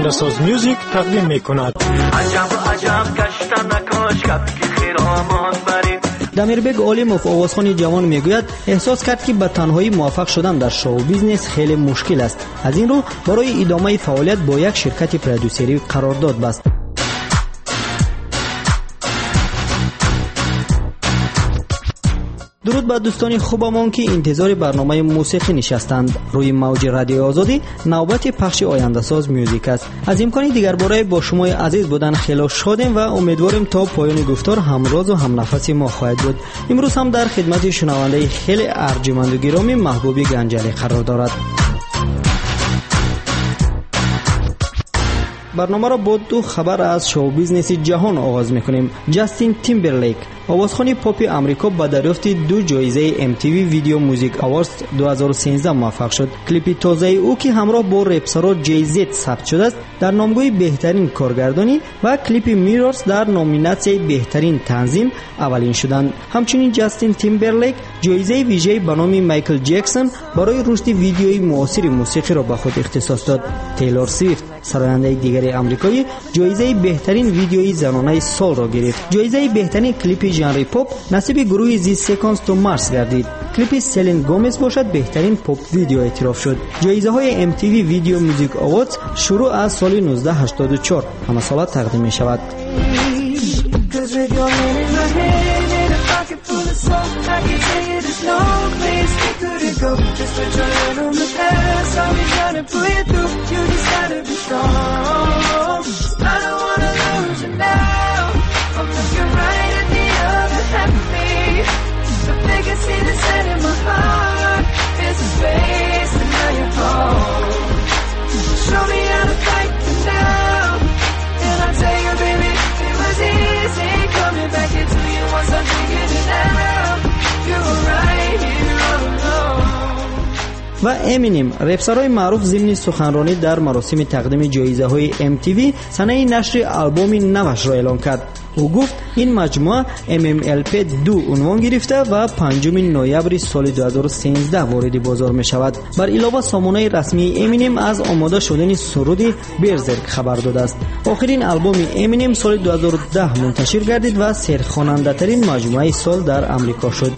آینده‌ساز میوزیک تقدیم می‌کند. عجب عجب گشتن نکاش که خیرامان بریم. دمیربگ علیموف آوازخوان جوان میگوید احساس کرد که به تنهایی موفق شدن در شو بیزنس خیلی مشکل است. از این رو برای ادامه فعالیت با یک شرکت پرودوسری قرارداد بست. درود بر دوستان خوبمان که انتظار برنامه موسیقی نشستند. روی موج رادیو آزادی نوبت پخش آینده ساز میوزیک است. از امکانی دیگر باره با شما عزیز بودن خیلی شادیم و امیدواریم تا پایان گفتار همراز و هم نفس ما خواهد بود. امروز هم در خدمت شنونده خیلی ارجمند و گرامی محبوبی گنجلی قرار دارد. برنامه را با دو خبر از شو بیزنس جهان آغاز میکنیم. جاستین تیمبرلیک آوازخوان پاپ آمریکا با دریافت 2 جایزه MTV ویدیو موزیک اواردز 2013 موفق شد. کلیپ تازه او که همراه با رپسرا جی زد ثبت شده است در نامگوی بهترین کارگردانی و کلیپ میررز در نامیناسیون بهترین تنظیم اولین شدند. همچنین جاستین تیمبرلیک جایزه ویژه به نام مایکل جکسون برای رشد ویدیوی معاصر موسیقی را به خود اختصاص داد. تیلور سویفت سراینده دیگر آمریکایی جایزه بهترین ویدیوی زنانه سال را گرفت. جایزه بهترین کلیپ ژانر پاپ نصیب گروه زی سکانس تو مارس گردید. کلیپ سلین گومز باشد بهترین پاپ ویدیو اعتراف شد. جایزه های MTV ویدیو موزیک اواردز شروع از سال 1984 همه ساله تقدیم می شود. و امینیم رپسرای معروف ضمن سخنرانی در مراسم تقدیم جایزه های MTV سنه نشر آلبوم نوش را اعلان کرد. او گفت این مجموعه MMLP 2 عنوان گرفته و 5 نوامبر سال 2013 وارد بازار می شود. بر علاوه سامانه رسمی امینیم از آماده شدن سرود برزرک خبر داده است. آخرین آلبوم امینیم سال 2010 منتشر گردید و سرخواننده ترین مجموعه سال در آمریکا شد.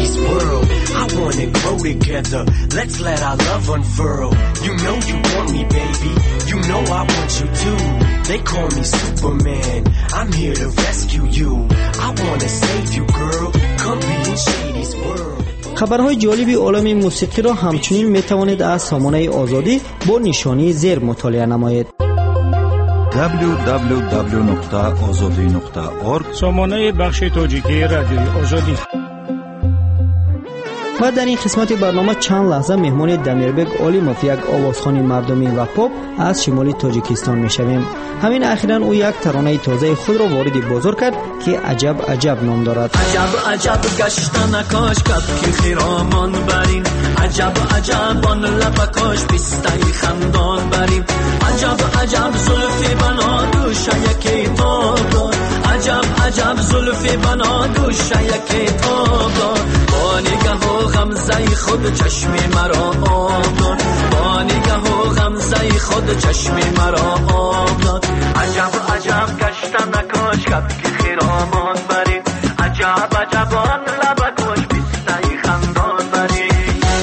They call me Superman. I'm here to rescue you. I wanna save you, girl. Come be in Shady's world. خبرهای جالبی عالم موسیقی را همچنین میتوانید از سامانه آزادی با نشانی زیر مطالعه نمایید. www.azadi.org سامانه بخش تاجیکی رادیوی آزادی. و در این قسمت برنامه چند لحظه مهمان دمیربگ علیموف یک آوازخوان مردمی و پاپ از شمال تاجیکستان میشویم. همین اخیراً او یک ترانه تازه خود را وارد بازار کرد که عجب عجب نام دارد. عجب عجب گشتن کاش کپ که خیرامان بریم. عجب عجب آن لب کاش بیستای خندان بریم. عجب عجب زلفی بنا دوشه یکی تاب دار. عجب عجب زلفی بنا دوشه یکی تاب دار. با نگاه و غمزه خود چشم مرا آب داد. با نگاه و غمزه خود چشم مرا آب داد. عجب عجب گشتن نکاش کپ که خیرامان بریم. عجب عجب آن لب کاش بیستای خندان بریم.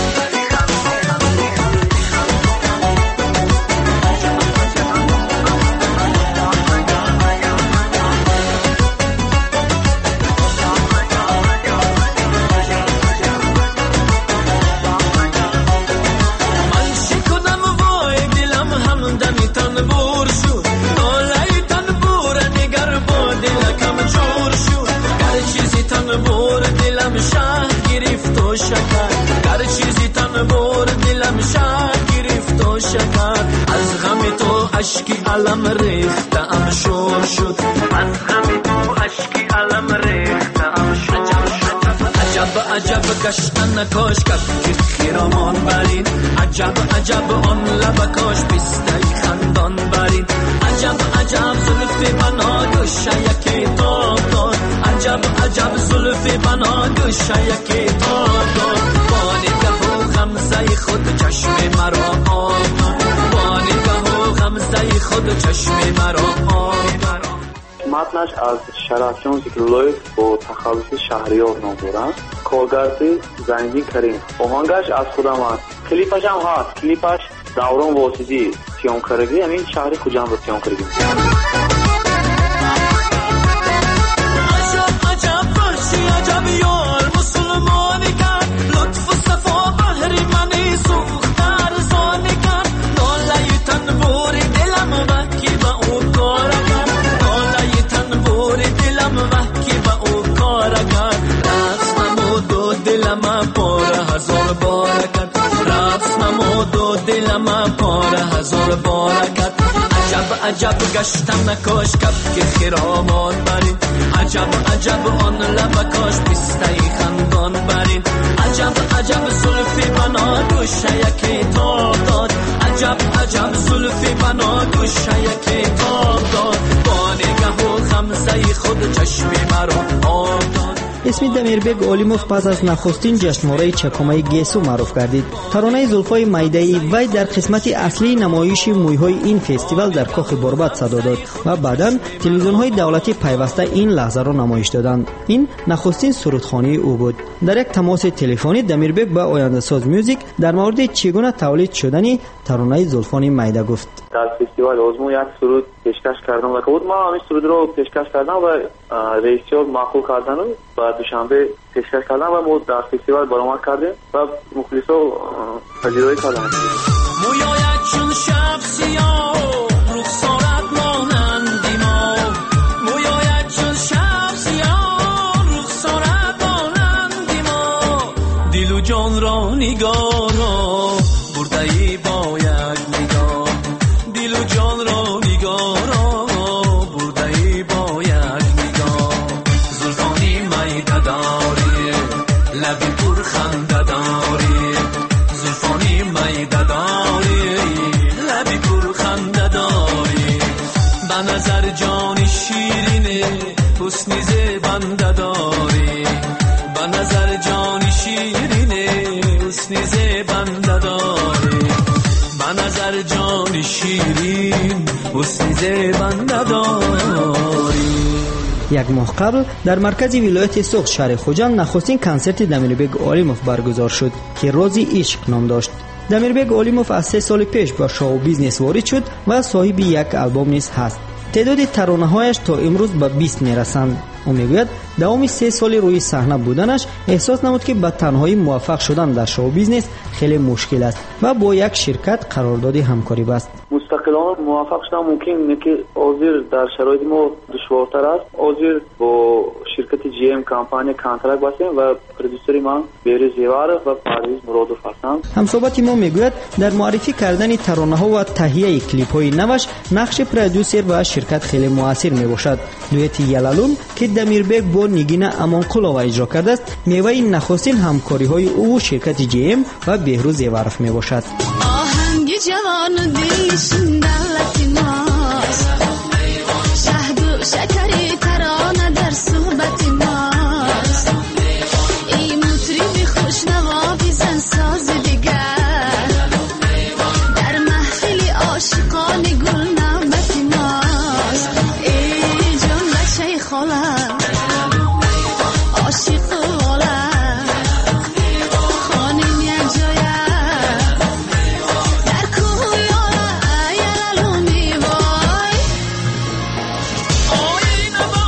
هر چیزی تن بور دلم شد گرفت و شکر. از غم تو اشکی علم ریختم شور شد. از غم تو اشکی علم ریختم شور شد. عجب عجب گشتن کاش کپ که خیرامان برین. عجب عجب آن لب کاش بیستای خندان برین. عجب عجب زلفی بنا دوشه یکی تاب دار. عجب عجب زلفی بنا دوشه یکی تاب دار. با نگاه و غمزه خود چشم مرا آب داد. با نگاه و غمزه ناله خود چشم مرا متنش از شرافجان ذکرالله با تخلص شهریار نام دارم. کارگردی زنگی کریم. آهنگش از خودم است. کلیپش هم هست. کلیپش دوران واسطی سیام کرگی، همین شهر کجام رو سیام کرگی. عجب یار مسلمانی کرد، لطف و صفا بحری منی سوختر زانی کرد. ناله تنبور دلم وکی با او کار کرد، ناله تنبور دلم وکی با او کار کرد. رقص نمود و دلم پر هزار بار کرد، رقص نمود و دلم پر هزار بار کرد. عجب گشتم نکاش کف که خیرامان برین، عجب آن لبکاش پسته خندان برین. عجب زلفی بنا گوشه یکی تاب داد، عجب زلفی بنا گوشه یکی تاب داد. با نگه و خمزه خود چشمی مرا آب داد. اسم دمیربگ اولیموف پس از نخستین جشنواره چکمه گیسو معروف گردید. ترانه زلفای میده‌ای وی در قسمت اصلی نمایش مویهای این فستیوال در کاخ برباد صدا داد و بعداً تلویزیون‌های دولتی پیوسته این لحظه را نمایش دادند. این نخستین سرودخوانی او بود. در یک تماس تلفنی دمیربگ با آینده‌ساز میوزیک در مورد چگونه تولید شدن ترانه زلفای میده گفت. در فستیوال آزمو یک سرود پیشکش کردم و خود ما همین سرود رو پیشکش کردم و رئیسیار معقول کردن و دوشنبه پیشکش کردم و ما در فستیوال برآمد کردیم و مخلصا پذیرایی کردن. مویایت چون شب سیاه رخسارت مانندی ما، مویایت چون شب سیاه رخسارت مانندی ما. دل و جان را نگاه را برده ای با یک نگاه، دل و جان را نگاه را برده ای با یک نگاه. زلفانی میده داری لبی پر خنده داری، زلفانی میده داری لبی پر خنده داری. به نظر جان شیرینه حسن زیبنده داری، به نظر جان شیرینه حسن زیبنده داری، به نظر جان شیرین حسن زیبنده داری. یک ماه قبل در مرکز ولایت سوخت شهر خوجند نخستین کنسرت دمیربگ اولیموف برگزار شد که رازی عشق نام داشت. دمیربگ اولیموف از 3 سال پیش به شو بیزنس وارد شد و صاحب یک آلبوم نیز هست. تعداد ترانه‌هایش تا امروز به 20 میرسند. او میگوید دوام 3 سال روی صحنه بودنش احساس نمود که به تنهایی موفق شدن در شو بیزنس خیلی مشکل است و با یک شرکت قرارداد همکاری بست. مستقلانه موفق شدن ممکن نه که حاضر در شرایط ما دشوارتر است. حاضر با شرکت جی ام کمپانی کانترکت بستیم و پرودوسر ما بیری زیوار و پرویز مرادوف هستند. همصحبت ما میگوید در معرفی کردن ترانه‌ها و تهیه کلیپ‌های نوش نقش پرودوسر و شرکت خیلی موثر میباشد. دویت یلالون که دمیربگ با نگین امانقلووا اجرا کرده است میوه نخستین همکاری‌های او و شرکت جی ام و بهروز زیوارف میباشد. آهنگ جوان دیشون دلتی ماست، شهد و شکری ترانه در صحبت ماست. این مطربی خوشنوا بیزن ساز دیگر، در محفل عاشقان گل نامت ماست. ای جان بچه خاله عاشق والا خانم یک جایه در کوی یالالونی وای. آینه با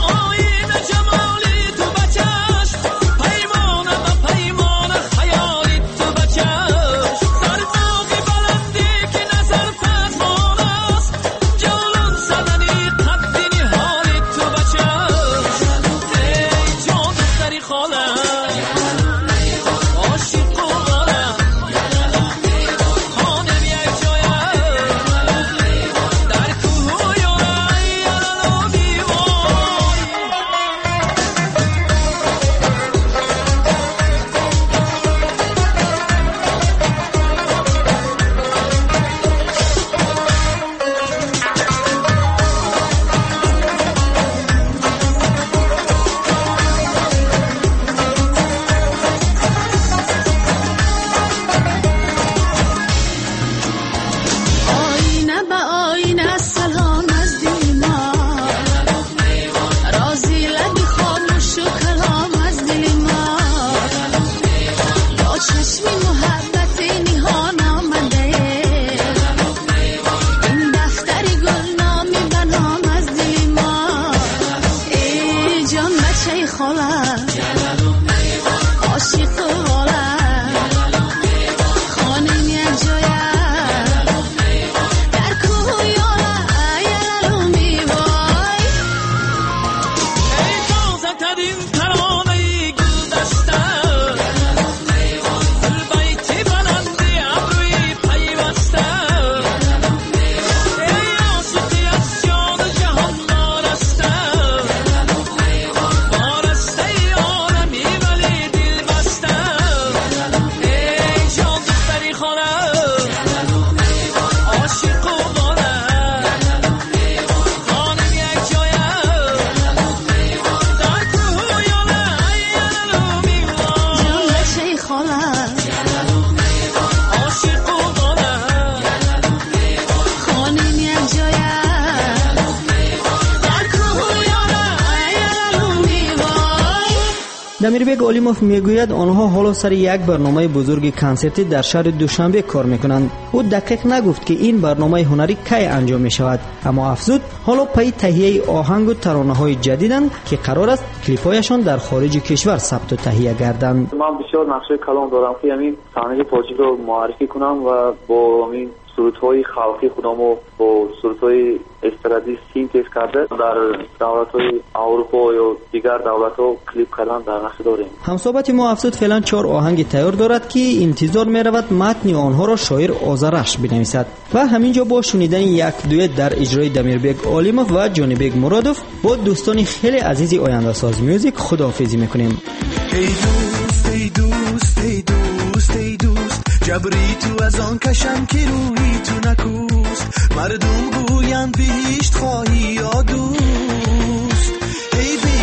دمیربگ علیموف میگوید آنها حالا سر یک برنامه بزرگ کنسرتی در شهر دوشنبه کار میکنند. او دقیق نگفت که این برنامه هنری کی انجام می شود، اما افزود حالا پای تهیه آهنگ و ترانه‌های جدیدند که قرار است کلیپ‌هایشان در خارج کشور ثبت و تهیه گردند. من بسیار نقشه کلام دارم که همین صحنه تاجیک رو معرفی کنم و با همین سرودهای خلقی خودمو با سرودهای استرادی سینتز کرده در دولت‌های اروپا یا دیگر دولت‌ها کلیپ کردن در نقشه داریم. همصحبت ما افزود فعلا 4 آهنگ تیار دارد که انتظار می‌رود متن آنها را شاعر آذرخش بنویسد و همینجا با شنیدن یک دوئت در اجرای دمیربگ علیموف و جانیبگ مرادوف با دوستان خیلی عزیزی آینده ساز میوزیک خداحافظی می‌کنیم. ای دوست ای دوست ای دوست ای دوست جبری تو از آن کشم که روی تو نکوست مردم گویند بهشت خواهی یا دوست ای بی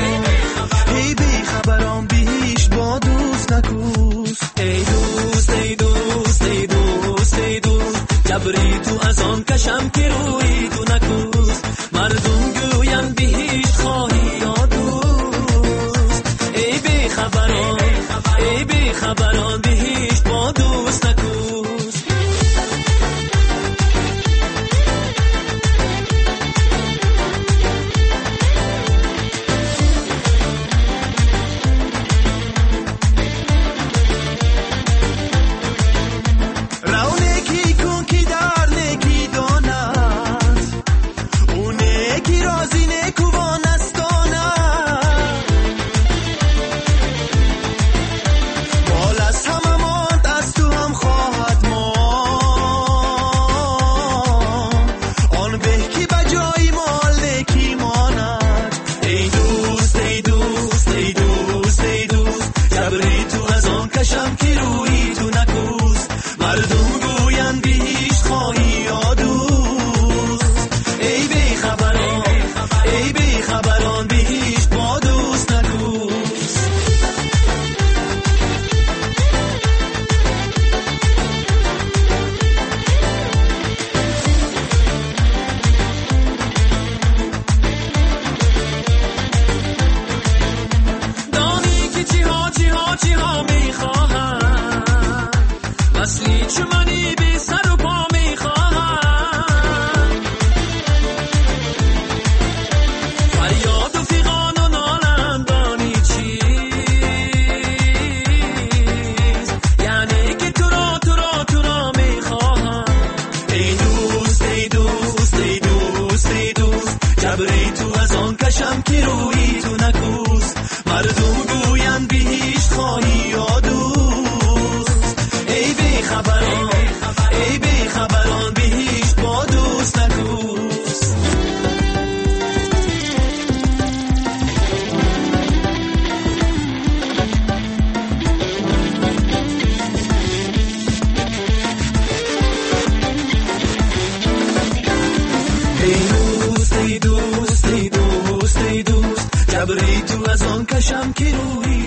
خبران بهشت با دوست نکوست ای دوست ای دوست ای دوست ای دوست جبری تو از آن کشم که روی تو نکوست مردم گویند بهشت خواهی یا دوست ای بی خبران بهشت با دوست نکوست. رونکی کن که در نکی داند اونه کی رازی نکوان استاند مال از همه ماند از تو هم خواهد ماند آن به کی بجای مال نکی ماند ای دوست ای دوست ای دوست ای دوست جبری تو از آن کشم که روی تو نکوست مردم گویند بهشت خواهی یا دوست ای بی خبران بهشت با دوست نکوست. دانی که چی ها میخواهم وصلی چو منی بی سر و پا میخواهم فریاد و فیغان و نالم دانی چیست یعنی که تو را میخواهم ای دوست ای دوست ای دوست ای دوست جبری تو از آن کشم که روی تو نکوست مردم گویند بهشت خواهی یا دوست ای بی خبران بهشت با دوست نکوست. ای دوست ای دوست ای دوست ای دوست جبری تو از آن کشم که روی